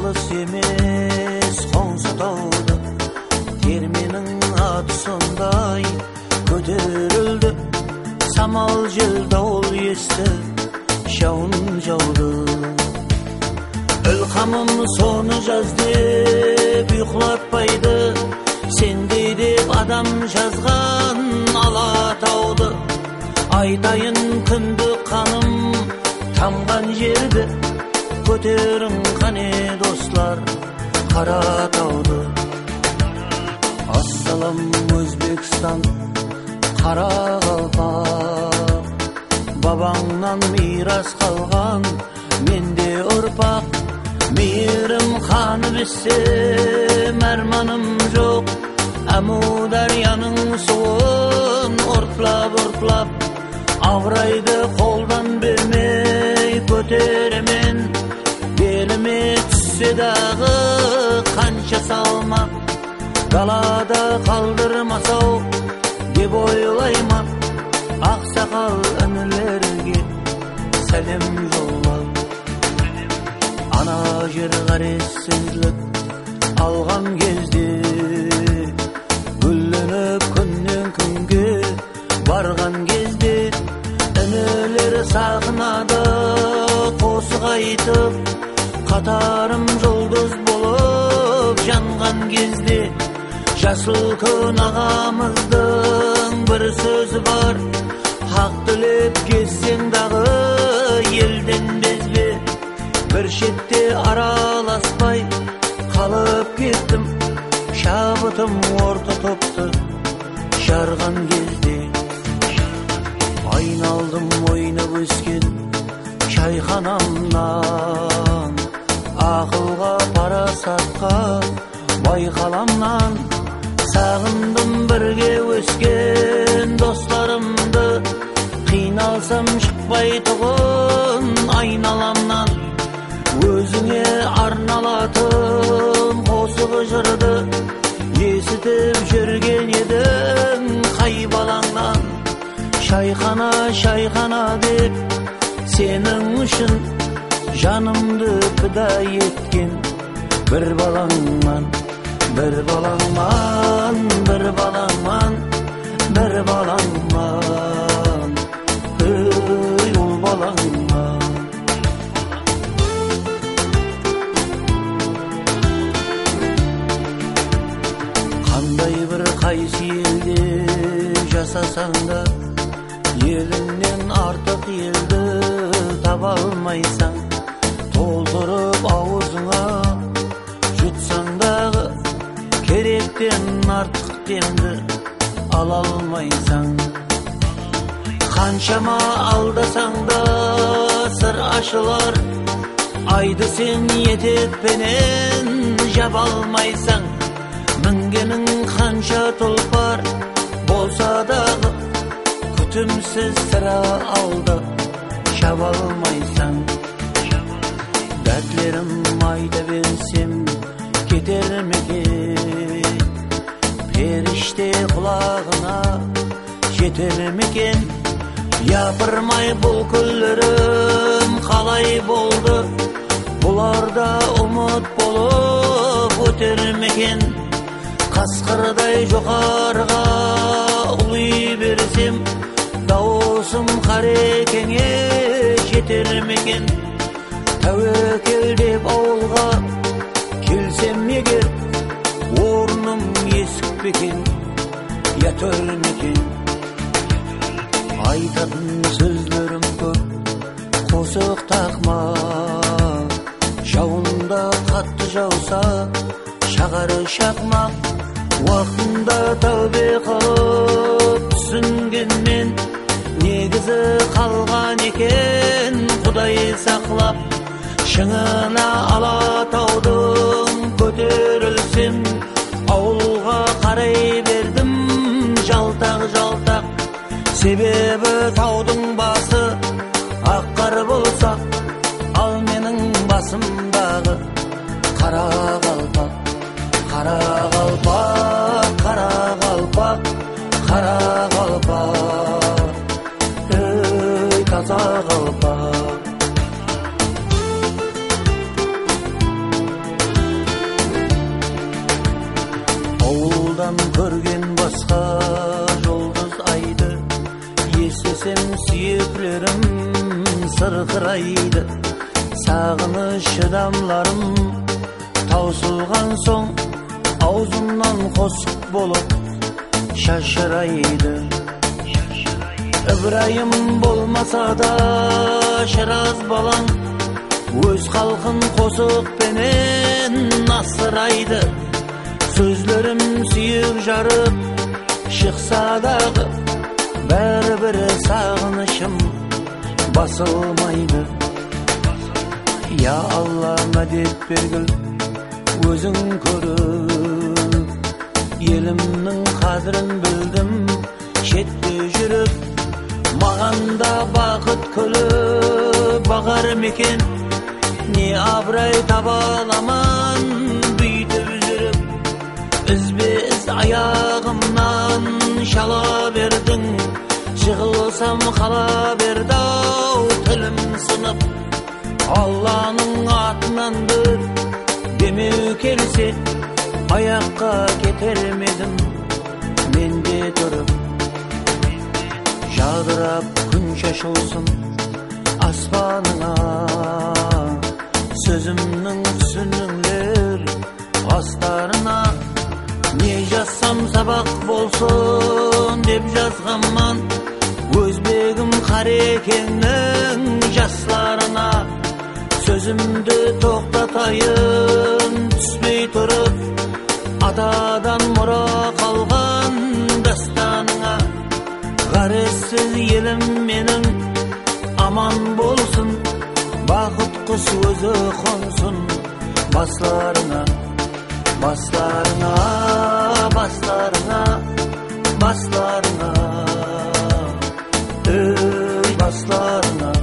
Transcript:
алыс емес қоңсы тауды, терменің аты сондай көтерілді. Самал жел дауыл есті, жауын жауды. Ылқамым соны жаз деп ұйқылатпайды, сендей деп адам жазған Алатауды. Айтайын күнді қаным тамған жерді, көтерін қане достар Қаратауды. Ассалам Өзбекстан, Қарақалпақ, бабаңнан мирас қалған менде ұрпақ. Мейірім қаны бессем арманым жоқ, Әмударияның суын ұртлап Аврайды қолдан бермей көтеремен, беліме түссе дағы қанша салмақ, далада қалдырмасау деп ойлайма. Ақсақал інілерге сәлем жоллап, ана жер қаресіздік алған кезде, гүлленіп күннен күнге барған кезде, інілер сағынады қосық айтып, қатарым жұлдыз болып жанған кезде. Жасыл күн ағамыздың бір сөзі бар, хақ тілеп кезсең дағы елден безбе. Бір шетте араласпай қалып кеттім, шабытым орта топты жарған кезде. Айналдым ойнап өскен шайханамнан, ақылға парасатқа байқаламнан. Сағындым бірге өскен достарымды, қиналсам шықпай тұғын айналамнан. Өзіңе арналатын қосығы жырды есітіп жүрген едің қай балаңнан. Шайхана, шайхана деп сенің үшін жанымды піда еткен бір балаңман, бір балаңман, бір балаңман, бір балаңман, ой ұл балаңман. Қандай бір қайсы елде жасасаң да, еліңнен артық елді таба алмайсың. Толтырып аузыңа жұтсаң дағы, керектен артық демді ала алмайсың. Қаншама алдасаң да сыр ашылар, айды сен етекпенен жаба алмайсың. Мінгенің қанша тұлпар болса дағы, күтімсіз сыра алды шаба алмайсың. Дәртлерім айта берсем кетер мекен, періште құлағына жетер мекен. Япырмай бұл күллерім қалай болды, бұларда ұмыт болып өтер мекен. Қасқырдай жоғарға ұлый берсем, дауысым қарекеңе жетер мекен. Тәуекел деп ауылға келсем егер, орным есік бекен, я төр мекен. Айтатын сөздерім көп, қосық тақма, жауында қатты жауса шағары шақмақ. Уақытында тәубе қылып түсінгенмен, негізі қалған екен Құдай сақлап. Шыңына Алатаудың көтерілсем, ауылға қарай бердім жалтақ-жалтақ. Себебі таудың басы аққар болса, ал менің басымдағы Қарақалпақ. Қарақалпақ, Қарақалпақ, Қарақалпақ, ей таза қалпақ. көрген басқа жұлдыз айды, естесем сүйеклерім сырқырайды. Сағыныш шыдамларым таусылған соң аузымнан қосық болып шашырайды. Ибрайым болмаса да шыраз балаң, өз халқын қосықпенен асырайды. Сөзлерім сүйіп жарып шықса дағы, бәрібір сағынышым басылмайды. Я Алла, мәдет бергіл, өзің көріп, елімнің қадірін білдім шетте жүріп. Маған да бақыт күліп бағар мекен, не абырай таба аламан бүйтіп жүріп. Ізбез аяғымнан шала бердің, жығылсам қала берді-ау тілім сынып. Алланың атынан бір демеу келсе, аяққа кетер медім менде тұрып. Жадырап күн шашылсын аспаныңа, сөзімнің түсініңлер астарына. Не жазсам сабақ болсын деп жазғанман, өзбегім қарекеңнің жастарына. Сөзімді тоқтатайын түспей тұрып, атадан мұра қалған дастаныңа. Ғаресіз елім менің аман болсын, бақыт құс өзі қонсын бастарыңа. Бастарыңа, бастарыңа, бастарыңа, ей бастарыңа.